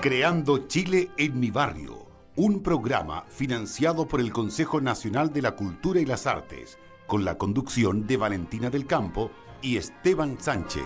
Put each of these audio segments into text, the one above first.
Creando Chile en mi barrio, un programa financiado por el Consejo Nacional de la Cultura y las Artes, con la conducción de Valentina del Campo y Esteban Sánchez.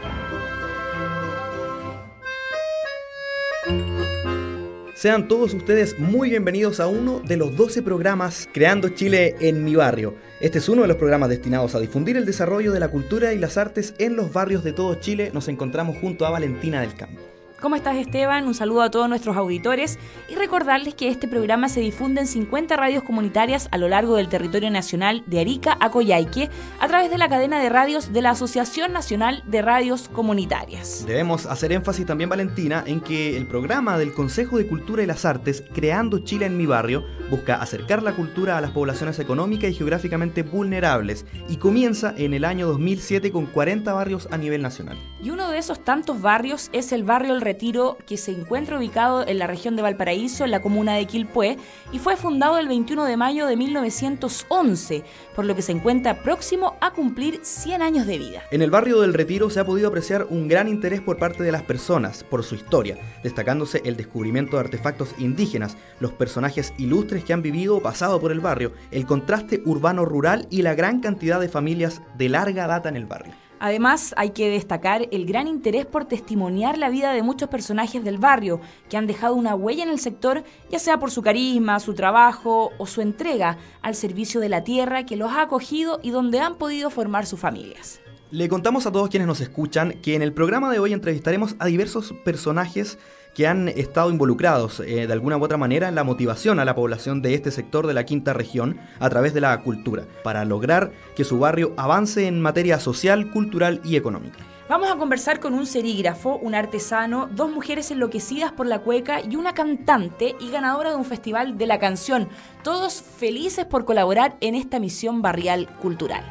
Sean todos ustedes muy bienvenidos a uno de los 12 programas Creando Chile en mi barrio. Este es uno de los programas destinados a difundir el desarrollo de la cultura y las artes en los barrios de todo Chile. Nos encontramos junto a Valentina del Campo. ¿Cómo estás, Esteban? Un saludo a todos nuestros auditores y recordarles que este programa se difunde en 50 radios comunitarias a lo largo del territorio nacional de Arica a Coyhaique a través de la cadena de radios de la Asociación Nacional de Radios Comunitarias. Debemos hacer énfasis también, Valentina, en que el programa del Consejo de Cultura y las Artes, Creando Chile en mi barrio, busca acercar la cultura a las poblaciones económicas y geográficamente vulnerables y comienza en el año 2007 con 40 barrios a nivel nacional. Y uno de esos tantos barrios es el barrio El Retiro, que se encuentra ubicado en la región de Valparaíso, en la comuna de Quilpué, y fue fundado el 21 de mayo de 1911, por lo que se encuentra próximo a cumplir 100 años de vida. En el barrio del Retiro se ha podido apreciar un gran interés por parte de las personas por su historia, destacándose el descubrimiento de artefactos indígenas, los personajes ilustres que han vivido o pasado por el barrio, el contraste urbano-rural y la gran cantidad de familias de larga data en el barrio. Además, hay que destacar el gran interés por testimoniar la vida de muchos personajes del barrio que han dejado una huella en el sector, ya sea por su carisma, su trabajo o su entrega al servicio de la tierra que los ha acogido y donde han podido formar sus familias. Le contamos a todos quienes nos escuchan que en el programa de hoy entrevistaremos a diversos personajes que han estado involucrados de alguna u otra manera en la motivación a la población de este sector de la quinta región a través de la cultura, para lograr que su barrio avance en materia social, cultural y económica. Vamos a conversar con un serígrafo, un artesano, dos mujeres enloquecidas por la cueca y una cantante y ganadora de un festival de la canción, todos felices por colaborar en esta misión barrial cultural.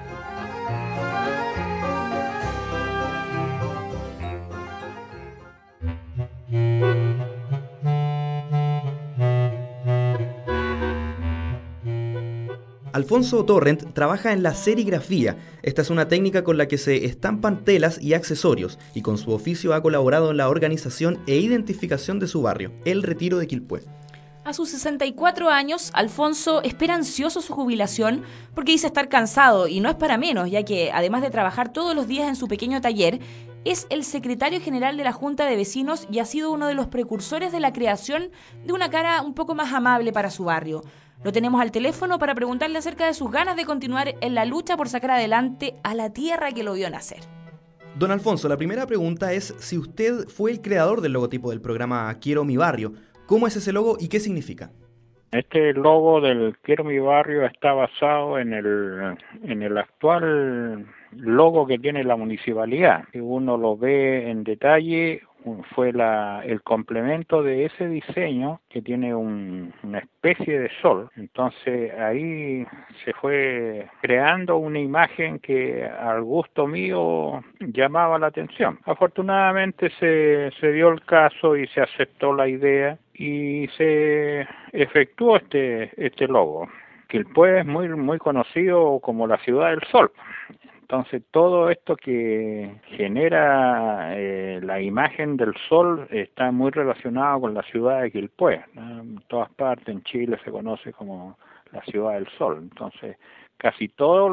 Alfonso Torrent trabaja en la serigrafía. Esta es una técnica con la que se estampan telas y accesorios y con su oficio ha colaborado en la organización e identificación de su barrio, El Retiro de Quilpué. A sus 64 años, Alfonso espera ansioso su jubilación porque dice estar cansado y no es para menos, ya que además de trabajar todos los días en su pequeño taller, es el secretario general de la Junta de Vecinos y ha sido uno de los precursores de la creación de una cara un poco más amable para su barrio. Lo tenemos al teléfono para preguntarle acerca de sus ganas de continuar en la lucha por sacar adelante a la tierra que lo vio nacer. Don Alfonso, la primera pregunta es si usted fue el creador del logotipo del programa Quiero mi barrio. ¿Cómo es ese logo y qué significa? Este logo del Quiero mi barrio está basado en el actual logo que tiene la municipalidad. Si uno lo ve en detalle, fue el complemento de ese diseño que tiene una especie de sol. Entonces ahí se fue creando una imagen que al gusto mío llamaba la atención. Afortunadamente se dio el caso y se aceptó la idea y se efectuó este logo. Quilpué es muy conocido como la ciudad del sol. Entonces todo esto que genera la imagen del sol está muy relacionado con la ciudad de Quilpué, ¿no? En todas partes en Chile se conoce como la ciudad del sol. Entonces casi todos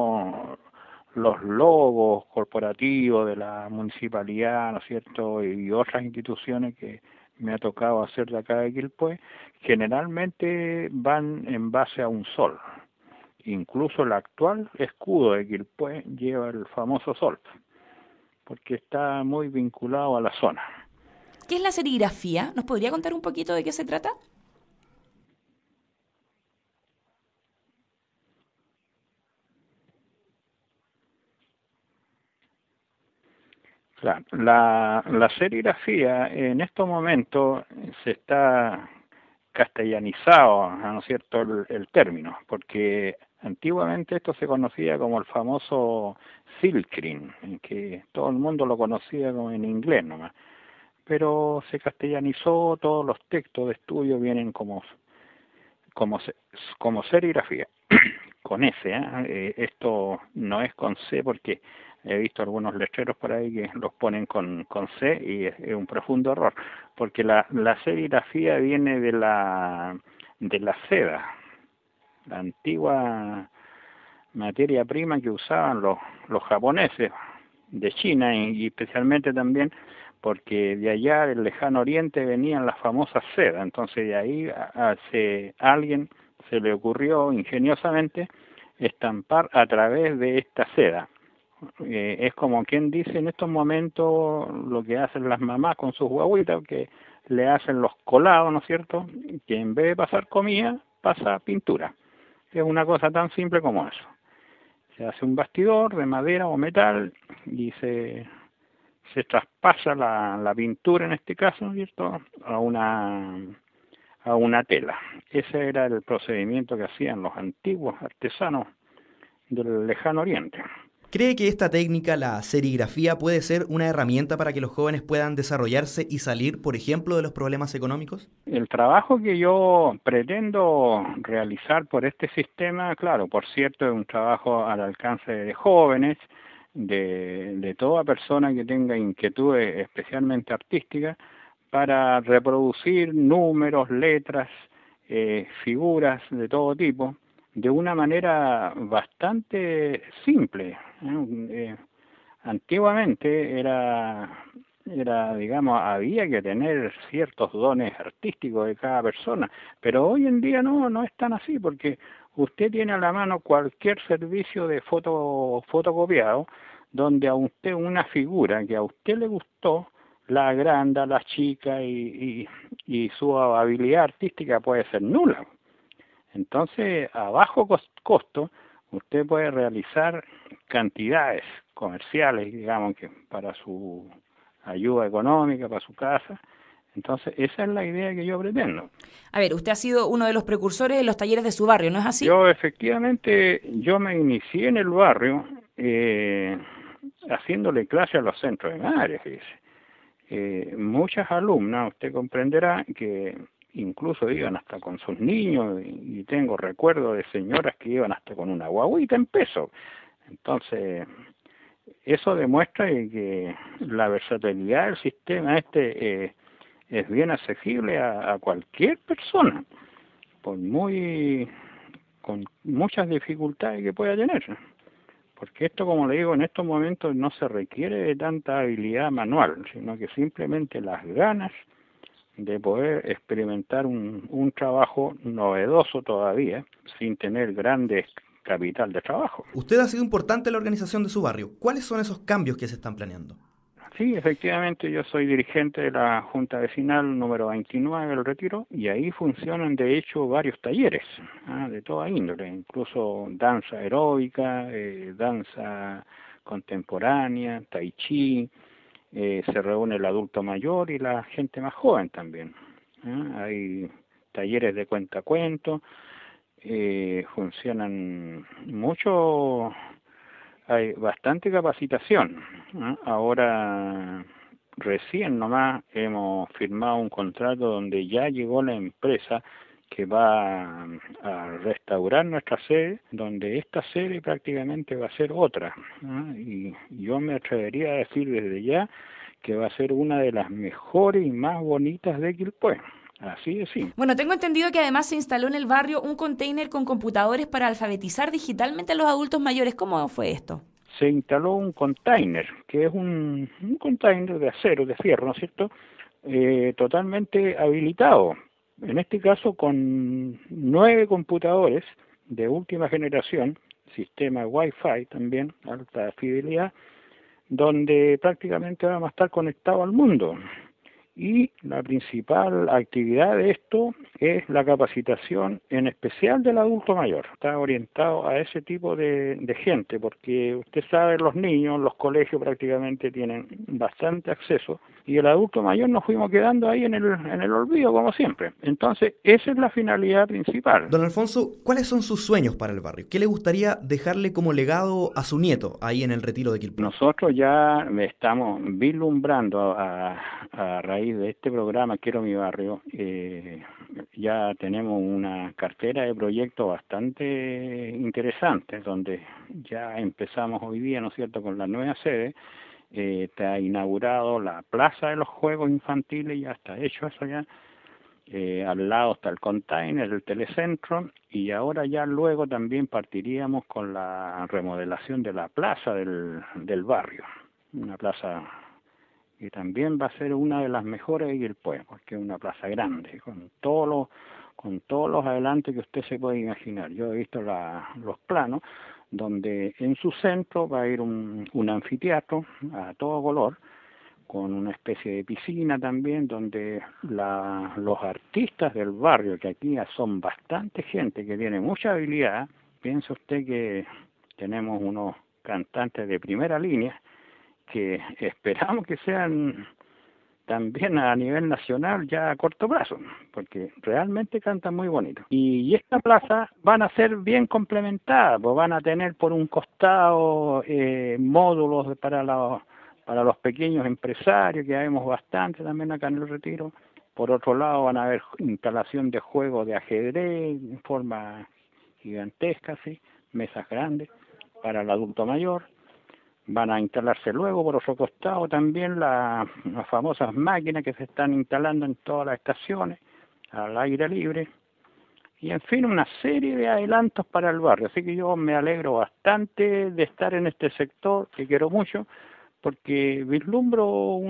los logos corporativos de la municipalidad, ¿no es cierto?, y otras instituciones que me ha tocado hacer de acá de Quilpué, generalmente van en base a un sol. Incluso el actual escudo de Quilpué lleva el famoso sol, porque está muy vinculado a la zona. ¿Qué es la serigrafía? ¿Nos podría contar un poquito de qué se trata? Claro, la serigrafía en estos momentos se está castellanizado, ¿no es cierto?, el término, porque antiguamente esto se conocía como el famoso silkring, en que todo el mundo lo conocía como en inglés nomás, pero se castellanizó, todos los textos de estudio vienen como serigrafía, con S, esto no es con C porque he visto algunos letreros por ahí que los ponen con C y es un profundo error, porque la serigrafía viene de la seda, la antigua materia prima que usaban los japoneses de China y especialmente también porque de allá del lejano oriente venían las famosas sedas, entonces de ahí alguien se le ocurrió ingeniosamente estampar a través de esta seda. Es como quien dice en estos momentos lo que hacen las mamás con sus guaguitas, que le hacen los colados, ¿no es cierto?, que en vez de pasar comida, pasa pintura. Es una cosa tan simple como eso. Se hace un bastidor de madera o metal y se traspasa la pintura, en este caso, ¿no es cierto?, a una tela. Ese era el procedimiento que hacían los antiguos artesanos del lejano oriente. ¿Cree que esta técnica, la serigrafía, puede ser una herramienta para que los jóvenes puedan desarrollarse y salir, por ejemplo, de los problemas económicos? El trabajo que yo pretendo realizar por este sistema, claro, por cierto, es un trabajo al alcance de jóvenes, de toda persona que tenga inquietudes especialmente artísticas, para reproducir números, letras, figuras de todo tipo, de una manera bastante simple. Antiguamente digamos, había que tener ciertos dones artísticos de cada persona, pero hoy en día no es tan así, porque usted tiene a la mano cualquier servicio de fotocopiado, donde a usted una figura que a usted le gustó, la agranda, la chica y su habilidad artística puede ser nula. Entonces, a bajo costo, usted puede realizar cantidades comerciales, digamos, que para su ayuda económica, para su casa. Entonces, esa es la idea que yo pretendo. A ver, usted ha sido uno de los precursores de los talleres de su barrio, ¿no es así? Yo, efectivamente, me inicié en el barrio haciéndole clase a los centros de madres, fíjese. Muchas alumnas, usted comprenderá que incluso iban hasta con sus niños y tengo recuerdos de señoras que iban hasta con una guaguita en peso. Entonces, eso demuestra que la versatilidad del sistema es bien accesible a cualquier persona, con muchas dificultades que pueda tener. Porque esto, como le digo, en estos momentos no se requiere de tanta habilidad manual, sino que simplemente las ganas de poder experimentar un trabajo novedoso todavía, sin tener grandes capital de trabajo. Usted ha sido importante en la organización de su barrio. ¿Cuáles son esos cambios que se están planeando? Sí, efectivamente, yo soy dirigente de la Junta Vecinal número 29 del Retiro, y ahí funcionan de hecho varios talleres de toda índole, incluso danza aeróbica, danza contemporánea, tai chi, se reúne el adulto mayor y la gente más joven también. Hay talleres de cuentacuentos, funcionan mucho. Hay bastante capacitación, ¿no? Ahora, recién nomás hemos firmado un contrato donde ya llegó la empresa que va a restaurar nuestra sede, donde esta sede prácticamente va a ser otra, ¿no? Y yo me atrevería a decir desde ya que va a ser una de las mejores y más bonitas de Quilpué. Así es, sí. Bueno, tengo entendido que además se instaló en el barrio un container con computadores para alfabetizar digitalmente a los adultos mayores. ¿Cómo fue esto? Se instaló un container, que es un container de acero, de fierro, ¿no es cierto?, totalmente habilitado, en este caso con 9 computadores de última generación, sistema Wi-Fi también, alta fidelidad, donde prácticamente vamos a estar conectados al mundo. Y la principal actividad de esto es la capacitación, en especial del adulto mayor. Está orientado a ese tipo de gente, porque usted sabe, los niños, los colegios prácticamente tienen bastante acceso y el adulto mayor nos fuimos quedando ahí en el olvido, como siempre. Entonces, esa es la finalidad principal. Don Alfonso, ¿cuáles son sus sueños para el barrio? ¿Qué le gustaría dejarle como legado a su nieto ahí en el Retiro de Quilpué? Nosotros ya estamos vislumbrando a raíz de este programa Quiero mi barrio, ya tenemos una cartera de proyectos bastante interesante, donde ya empezamos hoy día, ¿no es cierto?, con la nueva sede. Está inaugurado la Plaza de los Juegos Infantiles, ya está hecho eso ya. Al lado está el container, el telecentro, y ahora ya luego también partiríamos con la remodelación de la plaza del barrio, una plaza que también va a ser una de las mejores de Quilpué, porque es una plaza grande, con todos los adelantos que usted se puede imaginar. Yo he visto los planos, donde en su centro va a ir un anfiteatro a todo color, con una especie de piscina también, donde los artistas del barrio, que aquí son bastante gente que tiene mucha habilidad, piensa usted que tenemos unos cantantes de primera línea, que esperamos que sean también a nivel nacional ya a corto plazo, porque realmente cantan muy bonito. Y esta plaza van a ser bien complementadas, pues van a tener por un costado módulos para los pequeños empresarios, que vemos bastante también acá en el Retiro. Por otro lado van a haber instalación de juegos de ajedrez en forma gigantesca, ¿sí? Mesas grandes para el adulto mayor. Van a instalarse luego por otro costado también las famosas máquinas que se están instalando en todas las estaciones al aire libre. Y en fin, una serie de adelantos para el barrio. Así que yo me alegro bastante de estar en este sector, que quiero mucho, porque vislumbro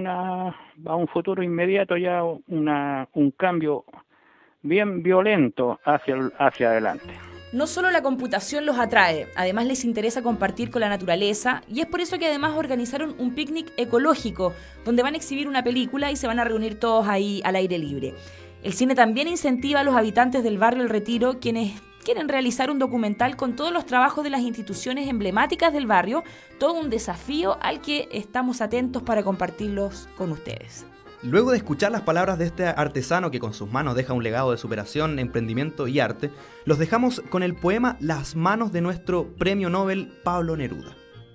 a un futuro inmediato ya un cambio bien violento hacia adelante. No solo la computación los atrae, además les interesa compartir con la naturaleza, y es por eso que además organizaron un picnic ecológico, donde van a exhibir una película y se van a reunir todos ahí al aire libre. El cine también incentiva a los habitantes del barrio El Retiro, quienes quieren realizar un documental con todos los trabajos de las instituciones emblemáticas del barrio, todo un desafío al que estamos atentos para compartirlos con ustedes. Luego de escuchar las palabras de este artesano que con sus manos deja un legado de superación, emprendimiento y arte, los dejamos con el poema Las manos de nuestro premio Nobel Pablo Neruda.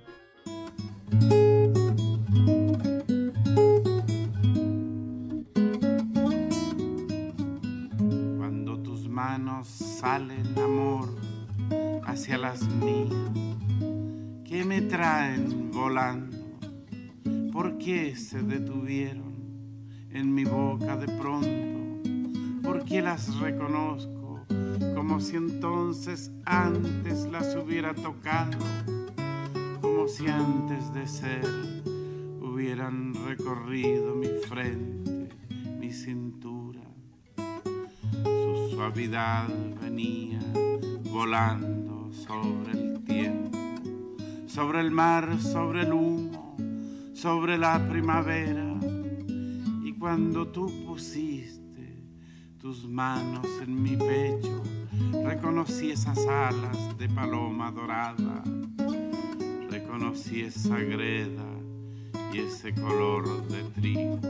Cuando tus manos salen, amor, hacia las mías, que me traen volando, ¿por qué se detuvieron en mi boca de pronto? Porque las reconozco como si entonces antes las hubiera tocado, como si antes de ser hubieran recorrido mi frente, mi cintura. Su suavidad venía volando sobre el tiempo, sobre el mar, sobre el humo, sobre la primavera. Cuando tú pusiste tus manos en mi pecho, reconocí esas alas de paloma dorada, reconocí esa greda y ese color de trigo.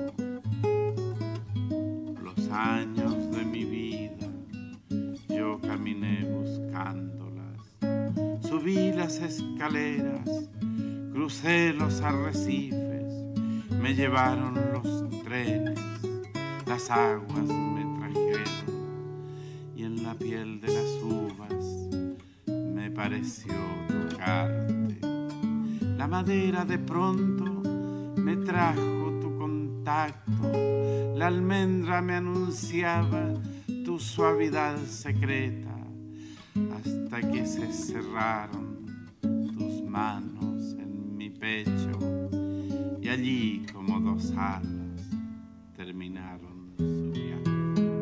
Los años de mi vida yo caminé buscándolas, subí las escaleras, crucé los arrecifes, me llevaron los trenes, las aguas me trajeron, y en la piel de las uvas me pareció tocarte. La madera de pronto me trajo tu contacto, la almendra me anunciaba tu suavidad secreta, hasta que se cerraron tus manos en mi pecho. Y allí, como dos alas, terminaron su viaje.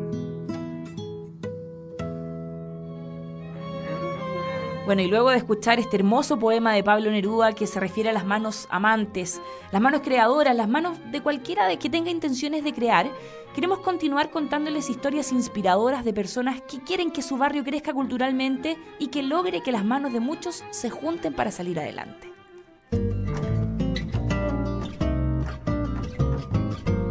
Bueno, y luego de escuchar este hermoso poema de Pablo Neruda que se refiere a las manos amantes, las manos creadoras, las manos de cualquiera que tenga intenciones de crear, queremos continuar contándoles historias inspiradoras de personas que quieren que su barrio crezca culturalmente y que logre que las manos de muchos se junten para salir adelante.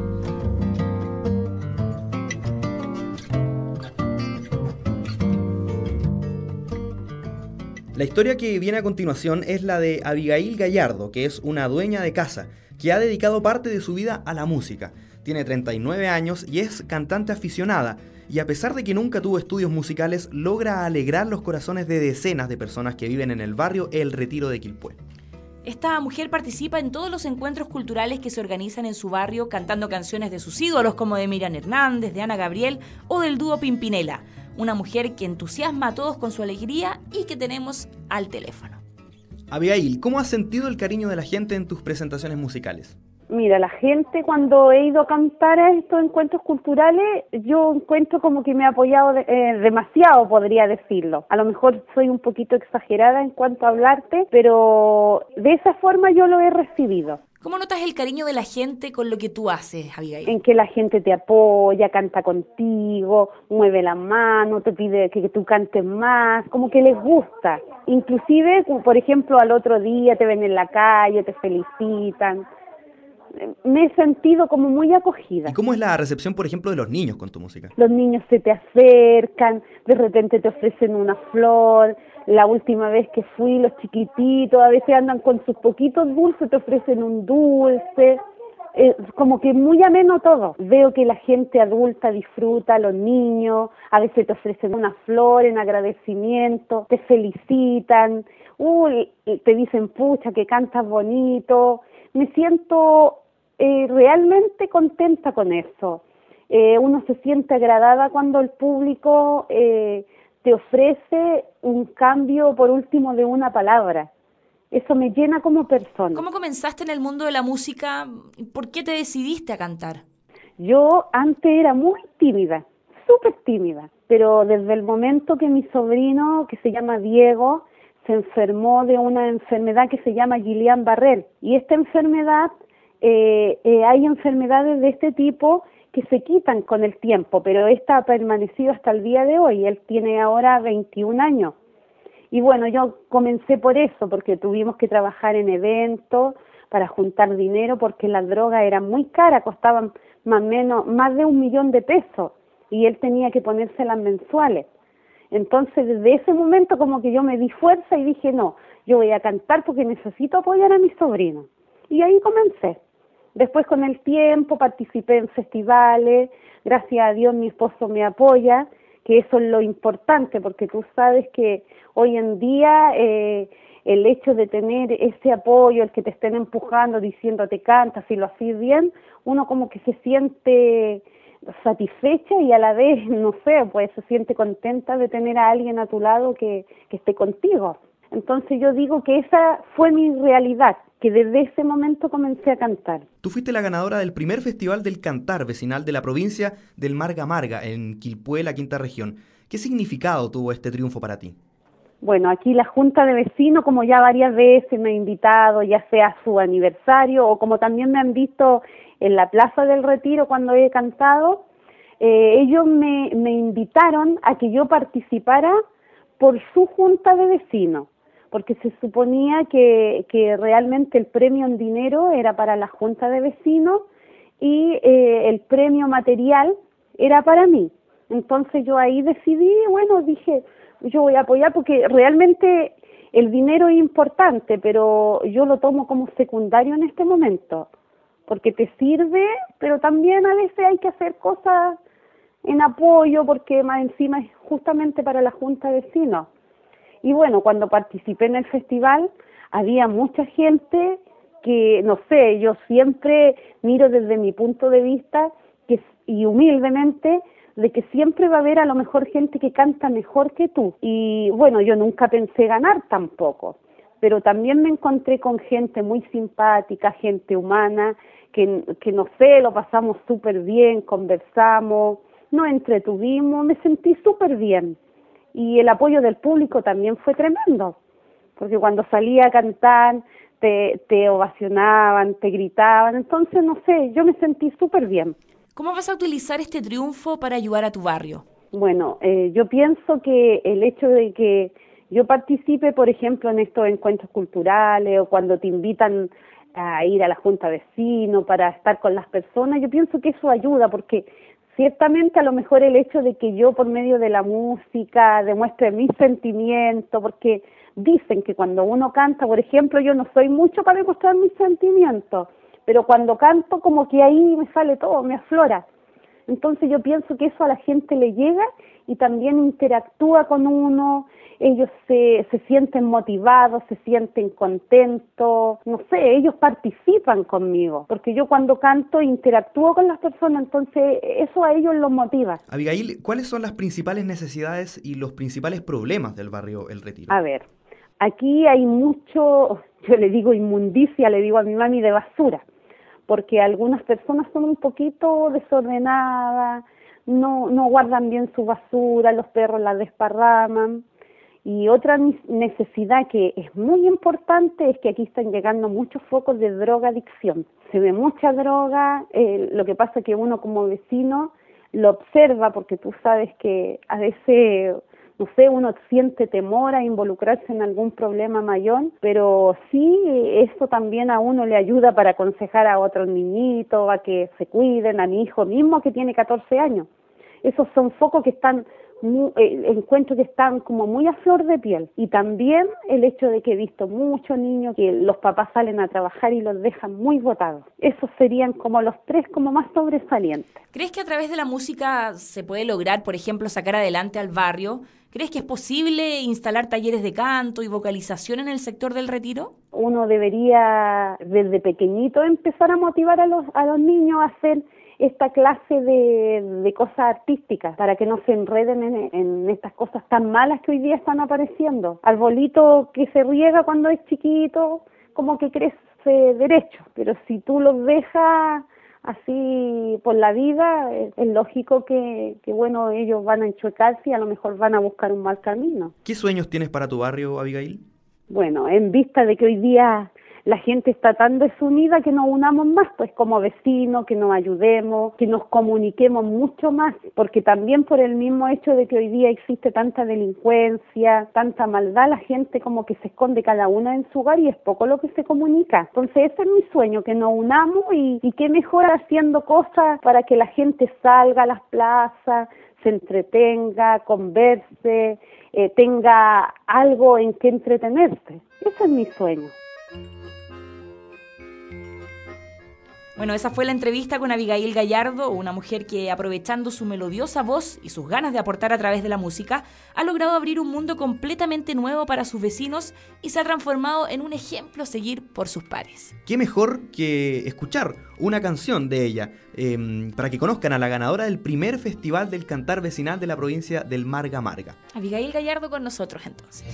La historia que viene a continuación es la de Abigail Gallardo, que es una dueña de casa, que ha dedicado parte de su vida a la música. Tiene 39 años y es cantante aficionada, y a pesar de que nunca tuvo estudios musicales, logra alegrar los corazones de decenas de personas que viven en el barrio El Retiro de Quilpué. Esta mujer participa en todos los encuentros culturales que se organizan en su barrio, cantando canciones de sus ídolos como de Miriam Hernández, de Ana Gabriel o del dúo Pimpinela. Una mujer que entusiasma a todos con su alegría y que tenemos al teléfono. Abigail, ¿cómo has sentido el cariño de la gente en tus presentaciones musicales? Mira, la gente cuando he ido a cantar a estos encuentros culturales, yo encuentro como que me ha apoyado demasiado, podría decirlo. A lo mejor soy un poquito exagerada en cuanto a hablarte, pero de esa forma yo lo he recibido. ¿Cómo notas el cariño de la gente con lo que tú haces, Abigail? En que la gente te apoya, canta contigo, mueve la mano, te pide que tú cantes más, como que les gusta. Inclusive, por ejemplo, al otro día te ven en la calle, te felicitan. Me he sentido como muy acogida. ¿Y cómo es la recepción, por ejemplo, de los niños con tu música? Los niños se te acercan, de repente te ofrecen una flor. La última vez que fui, los chiquititos a veces andan con sus poquitos dulces, te ofrecen un dulce. Como que muy ameno todo. Veo que la gente adulta disfruta, los niños, a veces te ofrecen una flor en agradecimiento, te felicitan, te dicen, pucha, que cantas bonito. Me siento realmente contenta con eso. Uno se siente agradada cuando el público te ofrece un cambio, por último, de una palabra. Eso me llena como persona. ¿Cómo comenzaste en el mundo de la música? ¿Por qué te decidiste a cantar? Yo antes era muy tímida, súper tímida, pero desde el momento que mi sobrino, que se llama Diego, se enfermó de una enfermedad que se llama Guillain-Barré, y esta enfermedad, hay enfermedades de este tipo que se quitan con el tiempo, pero esta ha permanecido hasta el día de hoy. Él tiene ahora 21 años. Y bueno, yo comencé por eso, porque tuvimos que trabajar en eventos para juntar dinero, porque las drogas eran muy caras, costaban más de $1.000.000 de pesos, y él tenía que ponérselas mensuales. Entonces, desde ese momento como que yo me di fuerza y dije, no, yo voy a cantar porque necesito apoyar a mi sobrino. Y ahí comencé. Después, con el tiempo, participé en festivales. Gracias a Dios mi esposo me apoya, que eso es lo importante, porque tú sabes que hoy en día el hecho de tener ese apoyo, el que te estén empujando, diciéndote canta, si lo haces bien, uno como que se siente satisfecha y a la vez, no sé, pues se siente contenta de tener a alguien a tu lado que esté contigo. Entonces yo digo que esa fue mi realidad, que desde ese momento comencé a cantar. Tú fuiste la ganadora del primer Festival del Cantar vecinal de la provincia del Marga Marga, en Quilpué, la quinta región. ¿Qué significado tuvo este triunfo para ti? Bueno, aquí la Junta de Vecinos, como ya varias veces me ha invitado, ya sea a su aniversario o como también me han visto en la Plaza del Retiro cuando he cantado, ellos me invitaron a que yo participara por su Junta de Vecinos, porque se suponía que realmente el premio en dinero era para la Junta de Vecinos y el premio material era para mí. Entonces yo ahí decidí, bueno, dije, yo voy a apoyar porque realmente el dinero es importante, pero yo lo tomo como secundario en este momento, porque te sirve, pero también a veces hay que hacer cosas en apoyo, porque más encima es justamente para la Junta de Vecinos. Y bueno, cuando participé en el festival, había mucha gente que, no sé, yo siempre miro desde mi punto de vista, y humildemente, de que siempre va a haber a lo mejor gente que canta mejor que tú. Y bueno, yo nunca pensé ganar tampoco, pero también me encontré con gente muy simpática, gente humana, que no sé, lo pasamos súper bien, conversamos, nos entretuvimos, me sentí súper bien. Y el apoyo del público también fue tremendo, porque cuando salía a cantar te ovacionaban, te gritaban, entonces no sé, yo me sentí súper bien. ¿Cómo vas a utilizar este triunfo para ayudar a tu barrio? Bueno, yo pienso que el hecho de que yo participe, por ejemplo, en estos encuentros culturales o cuando te invitan a ir a la Junta de Vecinos para estar con las personas, yo pienso que eso ayuda porque ciertamente a lo mejor el hecho de que yo por medio de la música demuestre mis sentimientos, porque dicen que cuando uno canta, por ejemplo, yo no soy mucho para demostrar mis sentimientos, pero cuando canto como que ahí me sale todo, me aflora. Entonces yo pienso que eso a la gente le llega y también interactúa con uno, ellos se sienten motivados, se sienten contentos, no sé, ellos participan conmigo, porque yo cuando canto interactúo con las personas, entonces eso a ellos los motiva. Abigail, ¿cuáles son las principales necesidades y los principales problemas del barrio El Retiro? A ver, aquí hay mucho, yo le digo inmundicia, le digo a mi mami, de basura, porque algunas personas son un poquito desordenadas, no guardan bien su basura, los perros la desparraman. Y otra necesidad que es muy importante es que aquí están llegando muchos focos de drogadicción. Se ve mucha droga, lo que pasa es que uno como vecino lo observa, porque tú sabes que a veces, no sé, uno siente temor a involucrarse en algún problema mayor, pero sí, esto también a uno le ayuda para aconsejar a otros niñitos, a que se cuiden, a mi hijo mismo que tiene 14 años. Esos son focos que están, encuentro que están como muy a flor de piel. Y también el hecho de que he visto muchos niños que los papás salen a trabajar y los dejan muy botados. Esos serían como los tres como más sobresalientes. ¿Crees que a través de la música se puede lograr, por ejemplo, sacar adelante al barrio? ¿Crees que es posible instalar talleres de canto y vocalización en el sector del Retiro? Uno debería desde pequeñito empezar a motivar a los niños a hacer esta clase de cosas artísticas para que no se enreden en estas cosas tan malas que hoy día están apareciendo. Arbolito que se riega cuando es chiquito, como que crece derecho, pero si tú los dejas así por la vida, es lógico que bueno, ellos van a enchuecarse y a lo mejor van a buscar un mal camino. ¿Qué sueños tienes para tu barrio, Abigail? Bueno, en vista de que hoy día la gente está tan desunida, que nos unamos más, pues como vecinos, que nos ayudemos, que nos comuniquemos mucho más, porque también por el mismo hecho de que hoy día existe tanta delincuencia, tanta maldad, la gente como que se esconde cada una en su hogar y es poco lo que se comunica. Entonces ese es mi sueño, que nos unamos y qué mejor haciendo cosas para que la gente salga a las plazas, se entretenga, converse, tenga algo en que entretenerse. Ese es mi sueño. Bueno, esa fue la entrevista con Abigail Gallardo, una mujer que, aprovechando su melodiosa voz y sus ganas de aportar a través de la música, ha logrado abrir un mundo completamente nuevo para sus vecinos y se ha transformado en un ejemplo a seguir por sus pares. ¿Qué mejor que escuchar una canción de ella para que conozcan a la ganadora del primer Festival del Cantar Vecinal de la provincia del Marga Marga? Abigail Gallardo con nosotros entonces.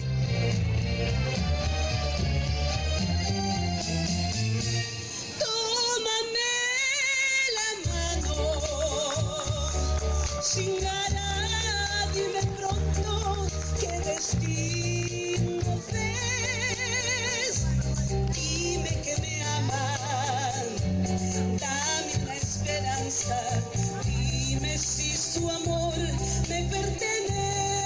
Sin ganar, dime pronto qué destino ves. Dime que me aman, dame una esperanza. Dime si su amor me pertenece.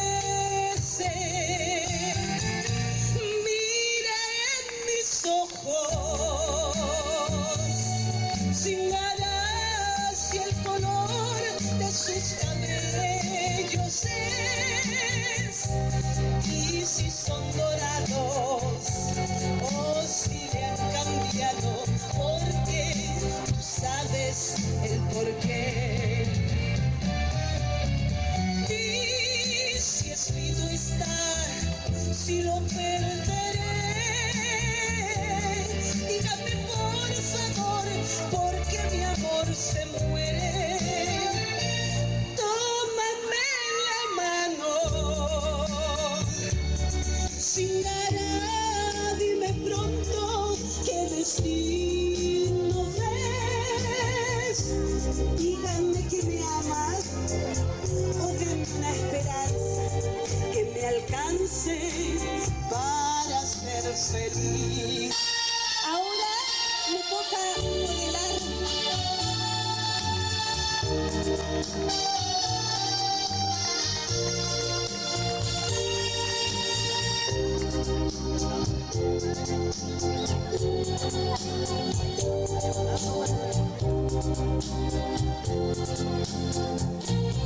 Mira en mis ojos, sin ganas y el color de sus cabellos es, y si son dorados o si le han cambiado, porque tú sabes el porqué. Y si es lindo estar, si lo perderé, dígame por favor, porque mi amor se muere. Sin ganar, dime pronto qué destino ves. Díganme que me amas o denme una esperanza que me alcance para ser feliz. Ahora me toca modelar.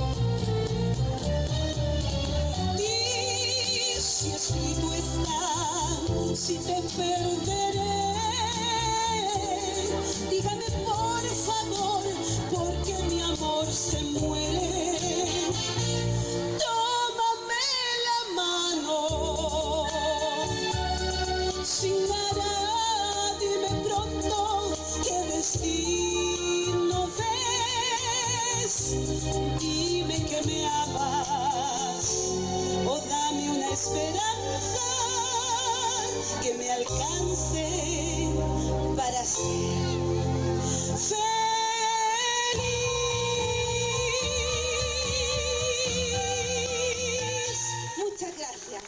Y si escrito está, si te perderé. Dígame por favor, porque mi amor se muere. Tómame la mano, sin nada, dime pronto qué destino ves. Dime que me amas o dame una esperanza que me alcance para ser feliz. Muchas gracias.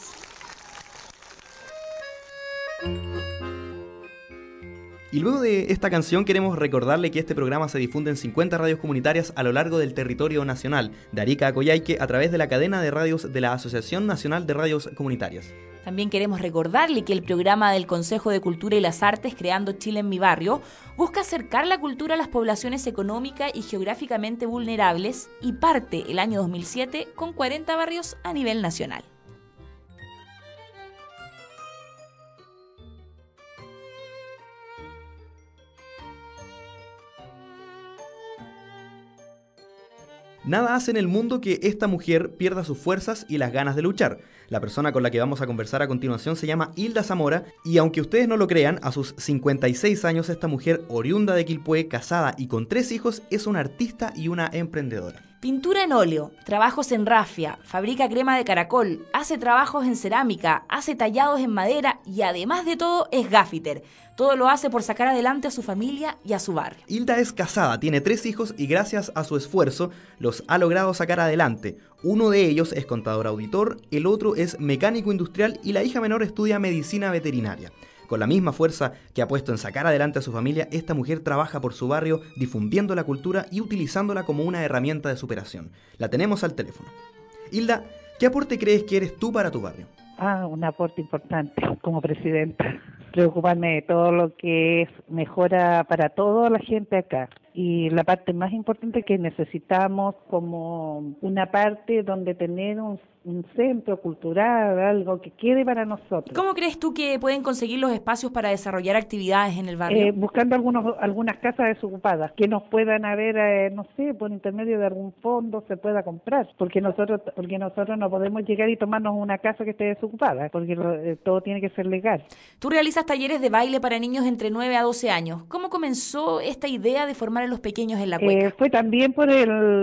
Y luego de esta canción queremos recordarle que este programa se difunde en 50 radios comunitarias a lo largo del territorio nacional, de Arica a Coyhaique, a través de la cadena de radios de la Asociación Nacional de Radios Comunitarias. También queremos recordarle que el programa del Consejo de Cultura y las Artes, Creando Chile en mi Barrio, busca acercar la cultura a las poblaciones económica y geográficamente vulnerables y parte el año 2007 con 40 barrios a nivel nacional. Nada hace en el mundo que esta mujer pierda sus fuerzas y las ganas de luchar. La persona con la que vamos a conversar a continuación se llama Hilda Zamora y aunque ustedes no lo crean, a sus 56 años esta mujer oriunda de Quilpué, casada y con 3 hijos, es una artista y una emprendedora. Pintura en óleo, trabajos en rafia, fabrica crema de caracol, hace trabajos en cerámica, hace tallados en madera y además de todo es gaffiter. Todo lo hace por sacar adelante a su familia y a su barrio. Hilda es casada, tiene 3 hijos y gracias a su esfuerzo los ha logrado sacar adelante. Uno de ellos es contador auditor, el otro es mecánico industrial y la hija menor estudia medicina veterinaria. Con la misma fuerza que ha puesto en sacar adelante a su familia, esta mujer trabaja por su barrio difundiendo la cultura y utilizándola como una herramienta de superación. La tenemos al teléfono. Hilda, ¿qué aporte crees que eres tú para tu barrio? Un aporte importante como presidenta. Preocuparme de todo lo que es mejora para toda la gente acá. Y la parte más importante que necesitamos como una parte donde tener un centro cultural, algo que quede para nosotros. ¿Cómo crees tú que pueden conseguir los espacios para desarrollar actividades en el barrio? Buscando algunas casas desocupadas que nos puedan haber, no sé, por intermedio de algún fondo se pueda comprar, porque nosotros no podemos llegar y tomarnos una casa que esté desocupada, porque todo tiene que ser legal. Tú realizas talleres de baile para niños entre 9 a 12 años. ¿Cómo comenzó esta idea de formar a los pequeños en la cueca? Fue también por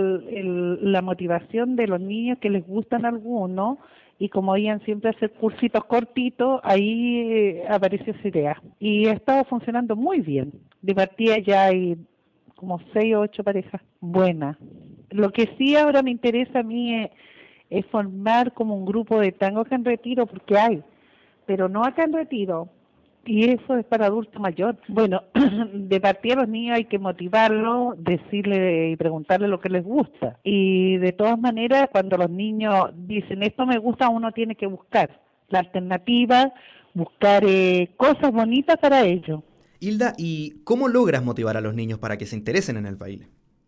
la motivación de los niños que les gustan algunos, y como iban siempre a hacer cursitos cortitos, ahí apareció esa idea. Y ha estado funcionando muy bien. De partida ya hay como 6 o 8 parejas buenas. Lo que sí ahora me interesa a mí es formar como un grupo de tango acá en Retiro, porque hay, pero no acá en Retiro. Y eso es para adulto mayor. Bueno, de partida a los niños hay que motivarlos, decirle y preguntarle lo que les gusta. Y de todas maneras, cuando los niños dicen esto me gusta, uno tiene que buscar la alternativa, buscar cosas bonitas para ellos. Hilda, ¿y cómo logras motivar a los niños para que se interesen en el baile?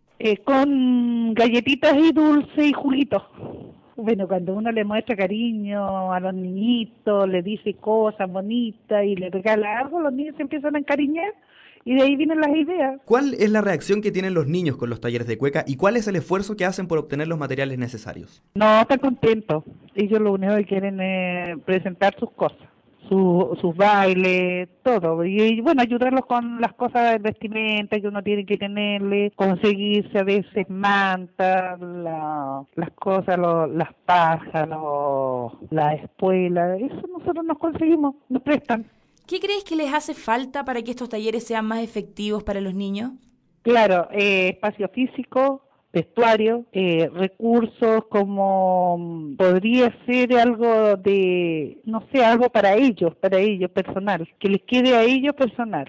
Con galletitas y dulce y juguitos. Bueno, cuando uno le muestra cariño a los niñitos, le dice cosas bonitas y le regala algo, los niños se empiezan a encariñar y de ahí vienen las ideas. ¿Cuál es la reacción que tienen los niños con los talleres de cueca y cuál es el esfuerzo que hacen por obtener los materiales necesarios? No, están contentos. Ellos lo único que quieren es presentar sus cosas, sus bailes, todo. Y bueno, ayudarlos con las cosas de vestimenta que uno tiene que tenerle, conseguirse a veces mantas, las cosas, las pajas, las espuelas. Eso nosotros nos conseguimos, nos prestan. ¿Qué crees que les hace falta para que estos talleres sean más efectivos para los niños? Claro, espacio físico, vestuario, recursos, como podría ser algo de, no sé, algo para ellos personal, que les quede a ellos personal.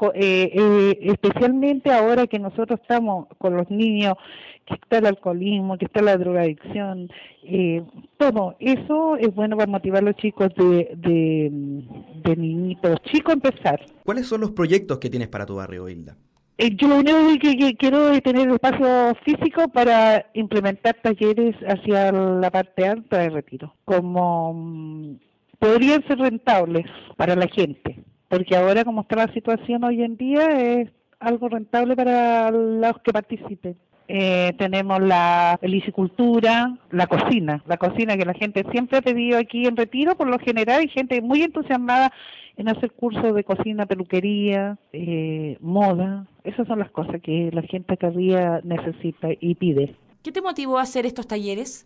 Especialmente ahora que nosotros estamos con los niños, que está el alcoholismo, que está la drogadicción, todo eso es bueno para motivar a los chicos de niñitos chicos a empezar. ¿Cuáles son los proyectos que tienes para tu barrio, Hilda? Yo lo único que quiero es tener espacio físico para implementar talleres hacia la parte alta de Retiro, como podrían ser rentables para la gente, porque ahora como está la situación hoy en día es algo rentable para los que participen. Tenemos la licicultura, la cocina que la gente siempre ha pedido aquí en Retiro. Por lo general hay gente muy entusiasmada en hacer cursos de cocina, peluquería, moda. Esas son las cosas que la gente acá arriba necesita y pide. ¿Qué te motivó a hacer estos talleres?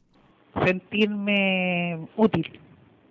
Sentirme útil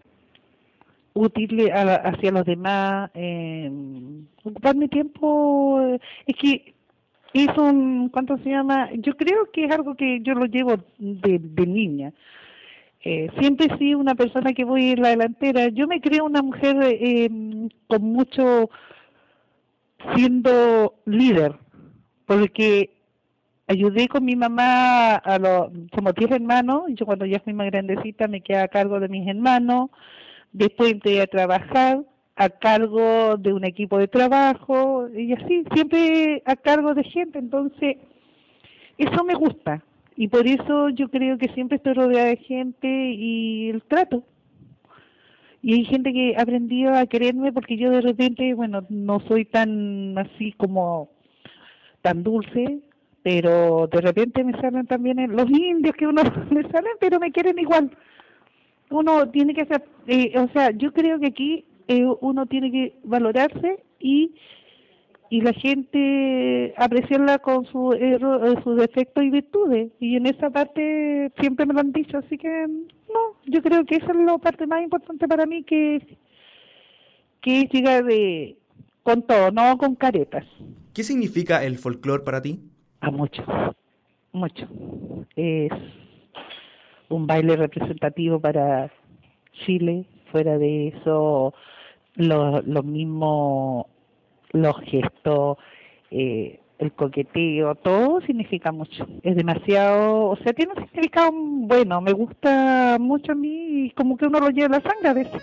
hacia los demás, ocupar mi tiempo, es que es ¿cuánto se llama? Yo creo que es algo que yo lo llevo de niña. Siempre he sido una persona que voy en la delantera. Yo me creo una mujer con mucho, siendo líder, porque ayudé con mi mamá, somos 10 hermanos, y yo cuando ya fui más grandecita me quedé a cargo de mis hermanos. Después entré a trabajar a cargo de un equipo de trabajo y así, siempre a cargo de gente. Entonces, eso me gusta y por eso yo creo que siempre estoy rodeada de gente y el trato. Y hay gente que ha aprendido a quererme porque yo de repente, bueno, no soy tan así como tan dulce, pero de repente me salen también los indios que uno me salen, pero me quieren igual. Uno tiene que hacer, o sea, yo creo que aquí uno tiene que valorarse y la gente apreciarla con sus defectos y virtudes. Y en esa parte siempre me lo han dicho, así que no, yo creo que esa es la parte más importante para mí, que es llegar con todo, no con caretas. ¿Qué significa el folclore para ti? A mucho, mucho. Es un baile representativo para Chile. Fuera de eso, lo mismo, los gestos, el coqueteo, todo significa mucho. Es demasiado, o sea, tiene un significado bueno, me gusta mucho a mí y como que uno lo lleva en la sangre a veces.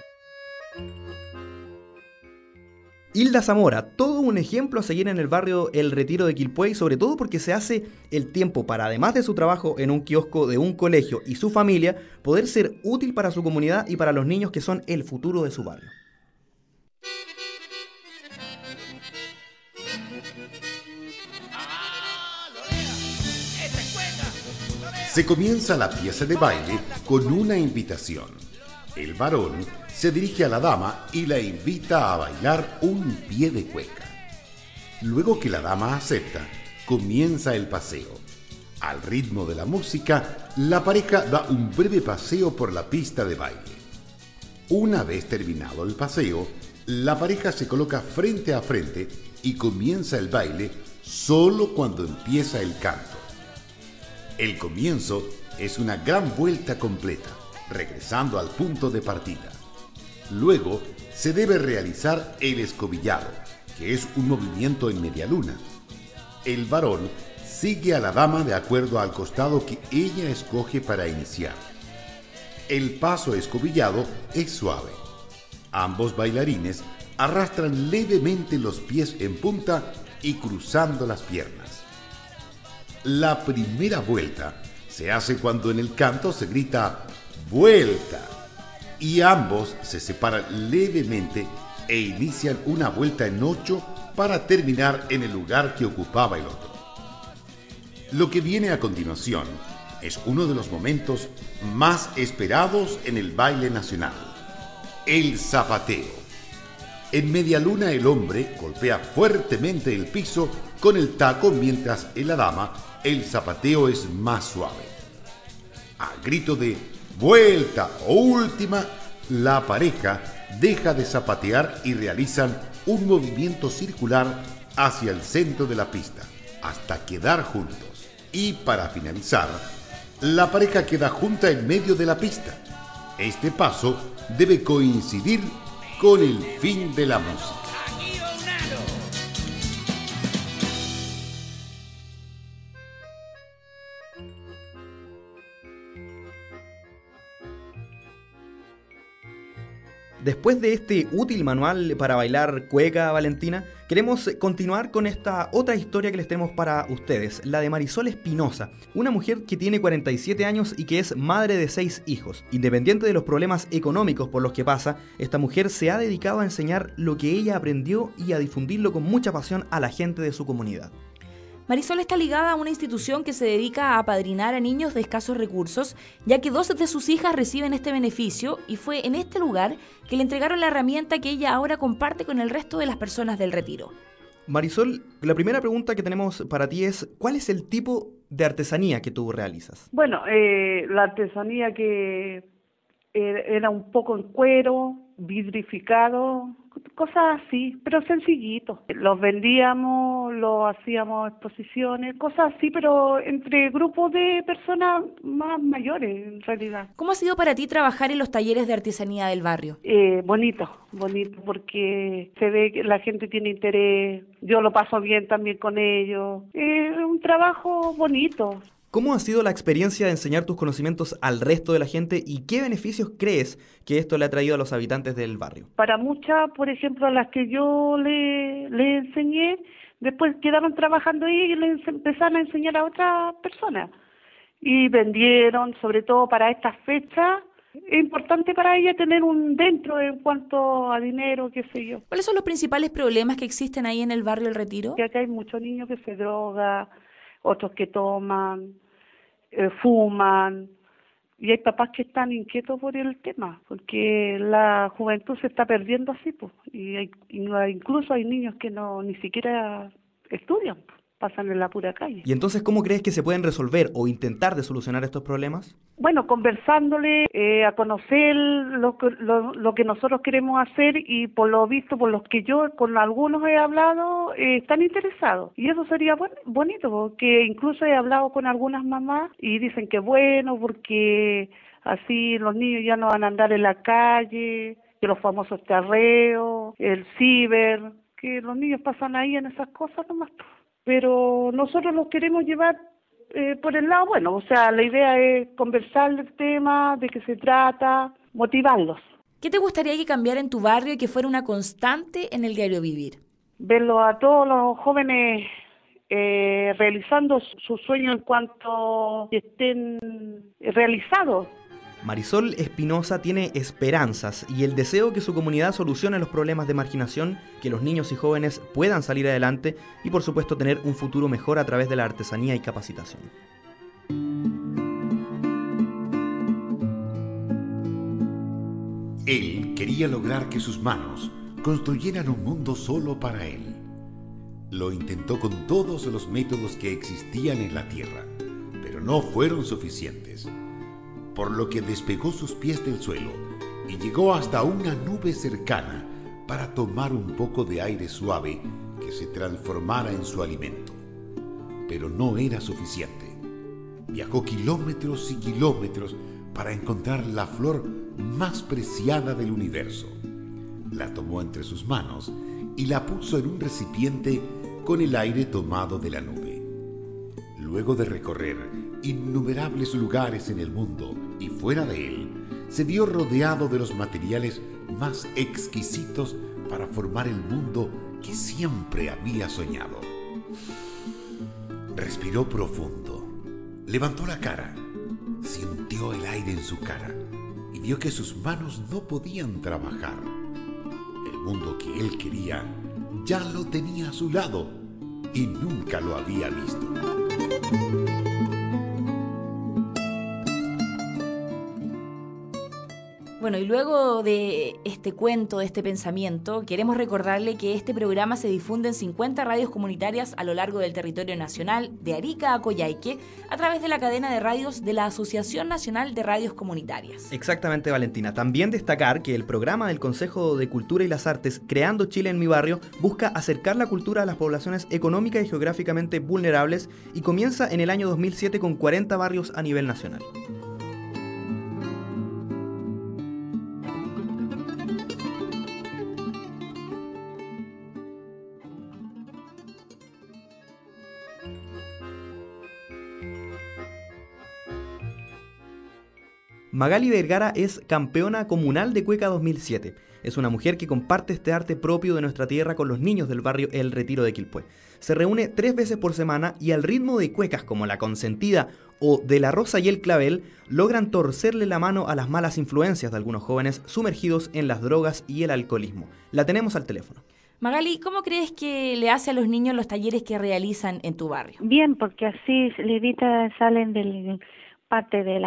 Hilda Zamora, todo un ejemplo a seguir en el barrio El Retiro de Quilpué, sobre todo porque se hace el tiempo para, además de su trabajo en un kiosco de un colegio y su familia, poder ser útil para su comunidad y para los niños que son el futuro de su barrio. Se comienza la pieza de baile con una invitación. El varón se dirige a la dama y la invita a bailar un pie de cueca. Luego que la dama acepta, comienza el paseo. Al ritmo de la música, la pareja da un breve paseo por la pista de baile. Una vez terminado el paseo, la pareja se coloca frente a frente y comienza el baile solo cuando empieza el canto. El comienzo es una gran vuelta completa, regresando al punto de partida. Luego se debe realizar el escobillado, que es un movimiento en media luna. El varón sigue a la dama de acuerdo al costado que ella escoge para iniciar. El paso escobillado es suave. Ambos bailarines arrastran levemente los pies en punta y cruzando las piernas. La primera vuelta se hace cuando en el canto se grita ¡vuelta! Y ambos se separan levemente e inician una vuelta en 8 para terminar en el lugar que ocupaba el otro. Lo que viene a continuación es uno de los momentos más esperados en el baile nacional: el zapateo. En media luna el hombre golpea fuertemente el piso con el taco, mientras en la dama el zapateo es más suave. A grito de vuelta o última, la pareja deja de zapatear y realizan un movimiento circular hacia el centro de la pista hasta quedar juntos. Y para finalizar, la pareja queda junta en medio de la pista. Este paso debe coincidir con el fin de la música. Después de este útil manual para bailar cueca, Valentina, queremos continuar con esta otra historia que les tenemos para ustedes, la de Marisol Espinosa, una mujer que tiene 47 años y que es madre de 6 hijos. Independiente de los problemas económicos por los que pasa, esta mujer se ha dedicado a enseñar lo que ella aprendió y a difundirlo con mucha pasión a la gente de su comunidad. Marisol está ligada a una institución que se dedica a apadrinar a niños de escasos recursos, ya que 2 de sus hijas reciben este beneficio y fue en este lugar que le entregaron la herramienta que ella ahora comparte con el resto de las personas del retiro. Marisol, la primera pregunta que tenemos para ti es, ¿cuál es el tipo de artesanía que tú realizas? Bueno, la artesanía que era un poco en cuero, vidrificado, cosas así, pero sencillito. Los vendíamos, los hacíamos exposiciones, cosas así, pero entre grupos de personas más mayores, en realidad. ¿Cómo ha sido para ti trabajar en los talleres de artesanía del barrio? Bonito, porque se ve que la gente tiene interés, yo lo paso bien también con ellos. Es un trabajo bonito. ¿Cómo ha sido la experiencia de enseñar tus conocimientos al resto de la gente y qué beneficios crees que esto le ha traído a los habitantes del barrio? Para muchas, por ejemplo, a las que yo le enseñé, después quedaron trabajando ahí y les empezaron a enseñar a otras personas. Y vendieron, sobre todo para estas fechas. Es importante para ella tener un dentro en cuanto a dinero, qué sé yo. ¿Cuáles son los principales problemas que existen ahí en el barrio El Retiro? Que acá hay muchos niños que se drogan, otros que toman, fuman, y hay papás que están inquietos por el tema, porque la juventud se está perdiendo así, pues, incluso hay niños que no ni siquiera estudian, pues, pasan en la pura calle. ¿Y entonces cómo crees que se pueden resolver o intentar de solucionar estos problemas? Bueno, conversándole, a conocer lo que nosotros queremos hacer y por lo visto, por los que yo con algunos he hablado, están interesados. Y eso sería bonito, porque incluso he hablado con algunas mamás y dicen que bueno, porque así los niños ya no van a andar en la calle, que los famosos terreos, el ciber, que los niños pasan ahí en esas cosas nomás. Pero nosotros los queremos llevar por el lado bueno, o sea, la idea es conversar del tema, de qué se trata, motivarlos. ¿Qué te gustaría que cambiara en tu barrio y que fuera una constante en el diario vivir? Verlo a todos los jóvenes realizando sus sueños en cuanto estén realizados. Marisol Espinosa tiene esperanzas y el deseo que su comunidad solucione los problemas de marginación, que los niños y jóvenes puedan salir adelante y por supuesto tener un futuro mejor a través de la artesanía y capacitación. Él quería lograr que sus manos construyeran un mundo solo para él. Lo intentó con todos los métodos que existían en la tierra, pero no fueron suficientes. Por lo que despegó sus pies del suelo y llegó hasta una nube cercana para tomar un poco de aire suave que se transformara en su alimento. Pero no era suficiente. Viajó kilómetros y kilómetros para encontrar la flor más preciada del universo. La tomó entre sus manos y la puso en un recipiente con el aire tomado de la nube. Luego de recorrer innumerables lugares en el mundo y fuera de él, se vio rodeado de los materiales más exquisitos para formar el mundo que siempre había soñado. Respiró profundo, levantó la cara, sintió el aire en su cara y vio que sus manos no podían trabajar. El mundo que él quería ya lo tenía a su lado y nunca lo había visto. Bueno, y luego de este cuento, de este pensamiento, queremos recordarle que este programa se difunde en 50 radios comunitarias a lo largo del territorio nacional, de Arica a Coyhaique, a través de la cadena de radios de la Asociación Nacional de Radios Comunitarias. Exactamente, Valentina. También destacar que el programa del Consejo de Cultura y las Artes, Creando Chile en mi Barrio, busca acercar la cultura a las poblaciones económicas y geográficamente vulnerables y comienza en el año 2007 con 40 barrios a nivel nacional. Magali Vergara es campeona comunal de cueca 2007. Es una mujer que comparte este arte propio de nuestra tierra con los niños del barrio El Retiro de Quilpué. Se reúne 3 veces por semana y al ritmo de cuecas como La Consentida o De la Rosa y el Clavel, logran torcerle la mano a las malas influencias de algunos jóvenes sumergidos en las drogas y el alcoholismo. La tenemos al teléfono. Magali, ¿cómo crees que le hace a los niños los talleres que realizan en tu barrio? Bien, porque así le evita, salen del parte de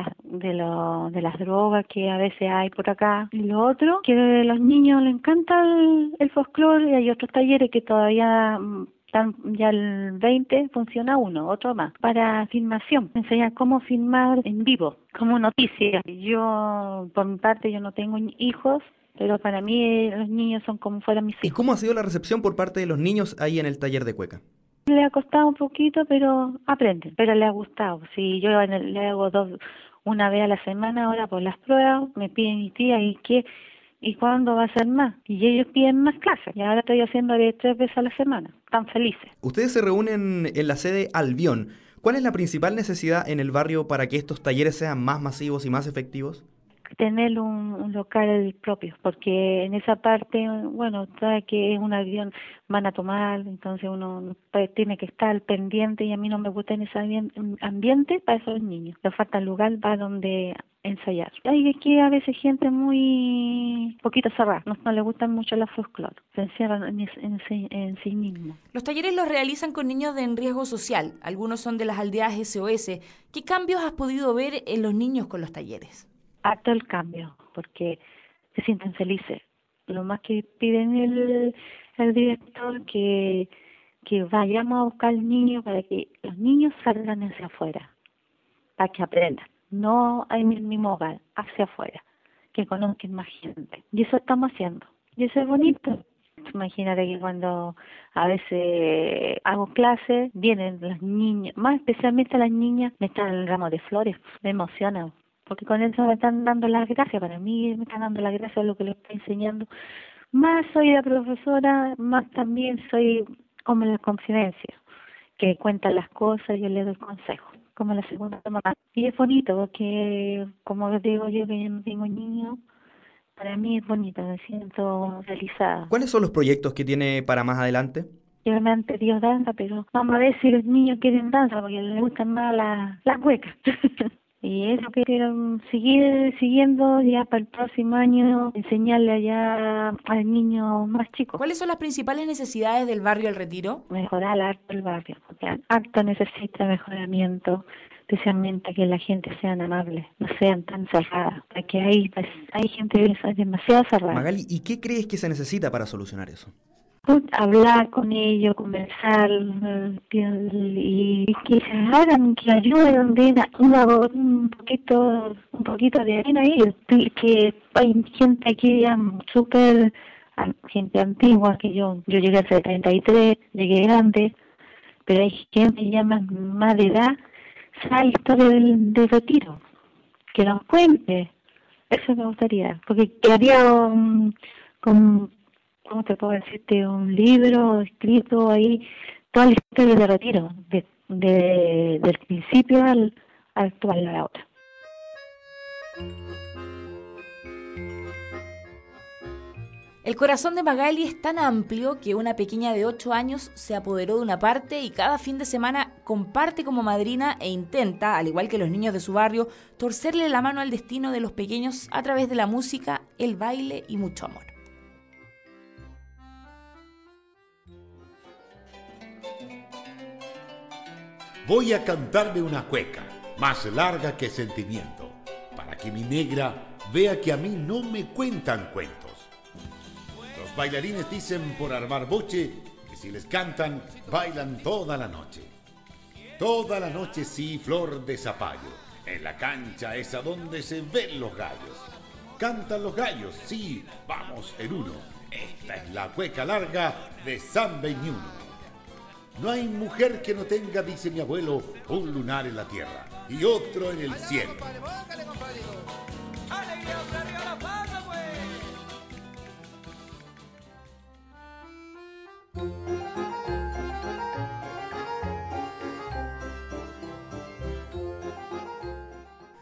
las drogas que a veces hay por acá. Y lo otro, que a los niños les encanta el folclore, y hay otros talleres que todavía están, ya el 20 funciona uno, otro más, para filmación, enseñar cómo filmar en vivo, como noticias. Yo, por mi parte, yo no tengo hijos, pero para mí los niños son como fueran mis hijos. ¿Y cómo ha sido la recepción por parte de los niños ahí en el taller de cueca? Le ha costado un poquito, pero aprenden, pero le ha gustado. Si yo le hago una vez a la semana, ahora por las pruebas, me piden mi tía, ¿y cuándo va a ser más? Y ellos piden más clases, y ahora estoy haciendo de 3 veces a la semana, están felices. Ustedes se reúnen en la sede Albión. ¿Cuál es la principal necesidad en el barrio para que estos talleres sean más masivos y más efectivos? Tener un local propio, porque en esa parte, bueno, sabe que es un avión, van a tomar, entonces uno pues, tiene que estar pendiente, y a mí no me gusta en ese ambiente para esos niños. Le falta lugar para donde ensayar. Hay aquí a veces gente muy poquito cerrada, no le gustan mucho la folclore, se encierran en sí mismos. Los talleres los realizan con niños en riesgo social, algunos son de las aldeas SOS. ¿Qué cambios has podido ver en los niños con los talleres? Harto el cambio, porque se sienten felices. Lo más que piden el director que vayamos a buscar al niño para que los niños salgan hacia afuera, para que aprendan, no en el mismo hogar, hacia afuera, que conozcan más gente. Y eso estamos haciendo. Y eso es bonito. Imagínate que cuando a veces hago clases, vienen las niñas, más especialmente las niñas, me están el ramo de flores, me emocionan. Porque con eso me están dando las gracias, para mí me están dando las gracias a lo que les estoy enseñando. Más soy la profesora, más también soy como la confidencia, que cuentan las cosas y yo les doy consejos, como la segunda mamá. Y es bonito, porque como les digo yo que yo no tengo niños, para mí es bonito, me siento realizada. ¿Cuáles son los proyectos que tiene para más adelante? Yo me han pedido danza, pero vamos a ver si los niños quieren danza, porque les gustan más las huecas. Y eso que quiero seguir siguiendo ya para el próximo año, enseñarle allá al niño más chico. ¿Cuáles son las principales necesidades del barrio El Retiro? Mejorar el arte del barrio, porque harto necesita mejoramiento, especialmente que la gente sean amables, no sean tan cerradas, porque hay gente que es demasiado cerrada. Magali, ¿y qué crees que se necesita para solucionar eso? Hablar con ellos, conversar y que se hagan, que ayuden, den un poquito de arena ahí, que hay gente aquí ya súper, gente antigua, que yo llegué al 73, llegué grande, pero hay gente ya más de edad, sabe la historia del retiro, que nos cuente, eso me gustaría, porque quedaría ¿cómo te puedo decirte? Un libro escrito ahí, toda la historia de retiro, del principio al actual a la hora. El corazón de Magali es tan amplio que una pequeña de 8 años se apoderó de una parte y cada fin de semana comparte como madrina e intenta, al igual que los niños de su barrio, torcerle la mano al destino de los pequeños a través de la música, el baile y mucho amor. Voy a cantarme una cueca, más larga que sentimiento, para que mi negra vea que a mí no me cuentan cuentos. Los bailarines dicen por armar boche que si les cantan, bailan toda la noche. Toda la noche sí, flor de zapallo, en la cancha es a donde se ven los gallos. Cantan los gallos, sí, vamos en uno. Esta es la cueca larga de San Beñuno. No hay mujer que no tenga, dice mi abuelo, un lunar en la tierra y otro en el cielo.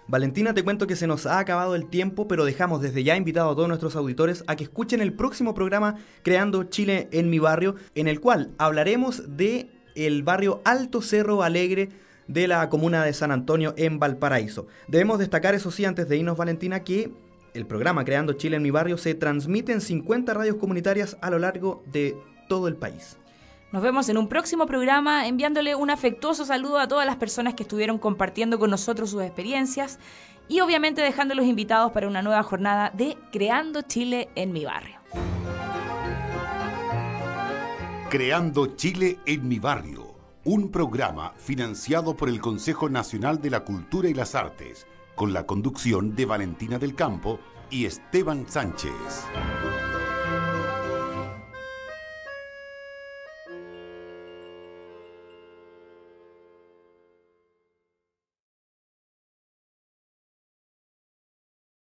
Valentina, te cuento que se nos ha acabado el tiempo, pero dejamos desde ya invitado a todos nuestros auditores a que escuchen el próximo programa Creando Chile en mi barrio, en el cual hablaremos de el barrio Alto Cerro Alegre de la comuna de San Antonio en Valparaíso. Debemos destacar, eso sí, antes de irnos, Valentina, que el programa Creando Chile en mi barrio se transmite en 50 radios comunitarias a lo largo de todo el país. Nos vemos en un próximo programa, enviándole un afectuoso saludo a todas las personas que estuvieron compartiendo con nosotros sus experiencias y obviamente dejándolos invitados para una nueva jornada de Creando Chile en mi barrio. Creando Chile en mi barrio, un programa financiado por el Consejo Nacional de la Cultura y las Artes, con la conducción de Valentina del Campo y Esteban Sánchez.